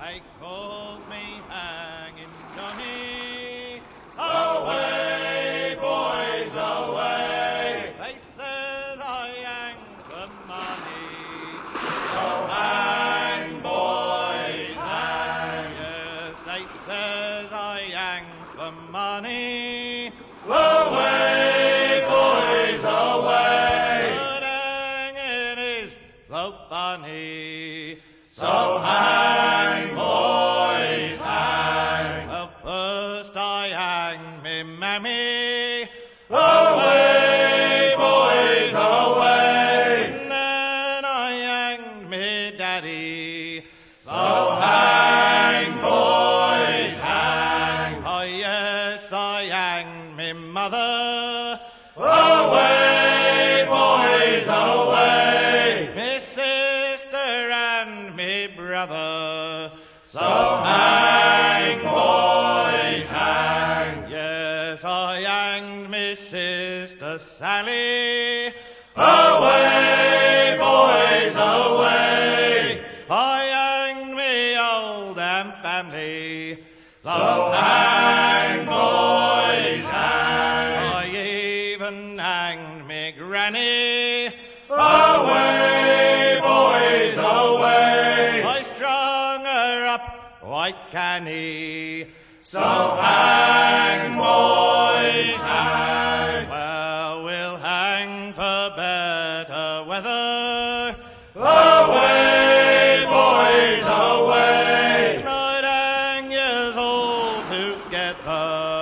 They called me hanging Johnny. Away, boys, away. They said I hang for money. So hang, boys, hang. Yes, they said I hang for money. Away, boys, away. But hanging is so funny. So hang, boys, hang. Well, first I hang me mammy. Away, boys, away. And then I hang me daddy. So hang, boys, hang. Oh, yes, I hang me mother. Away, boys, away. Me sister and me brother. So hang, boys, hang. Yes, I hanged me sister Sally. Away, boys, away. I hanged me old and family. So hang, boys, hang. I even hanged me granny. Away, boys, away. I strung her up quite canny. So hang, boys, hang. Well, we'll hang for better weather. Away, boys, away. I'd hang yous all together.